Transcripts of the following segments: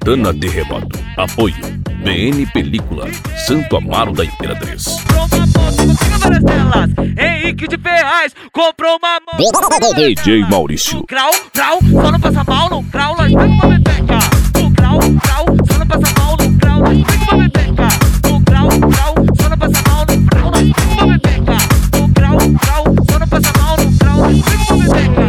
Santana Terremoto. Apoio BN Película, Santo Amaro da Imperatriz. Comprou uma moto, consiga várias telas. Henrique de Ferraz comprou uma moto. DJ Maurício. No grau, só não passa mal no grau, nós pega uma bebeca. No grau, só não passa mal no grau, nós pega uma bebeca. No grau, só não passa mal no grau, nós pega uma bebeca. No grau, só não passa mal no grau, nós pega uma bebeca.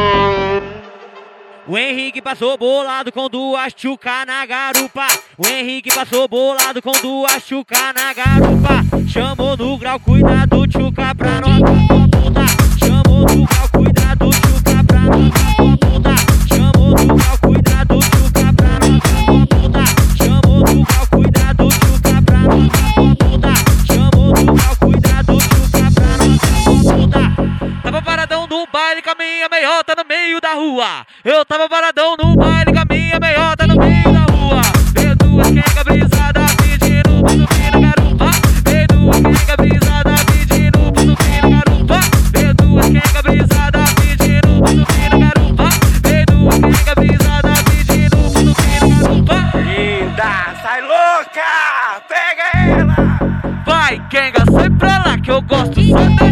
O Henrique passou bolado com duas tchuca na garupa. O Henrique passou bolado com duas tchuca na garupa. Chamou no grau, cuidado, tchuca pra nós puta. Chamou no grau, cuidado, tchuca pra nós puta. Chamou no grau, cuidado, tchuca pra nós puta. Chamou no grau, cuidado, tchuca pra nós puta. Chamou no grau, cuidado, tchuca pra nós puta. Tava paradão no baile com a minha meiota no meio da rua. Eu tava paradão no baile com a minha meiota no meio da rua. Veio duas quenga brisada pedindo pra subir na garupa. Veio duas quenga brisada pedindo pra subir na garupa. Veio duas quenga brisada pedindo pra subir na garupa. Veio duas quenga brisada pedindo pra subir na garupa. Linda, sai louca, pega ela. Vai, quenga, sai pra lá que eu gosto só dela.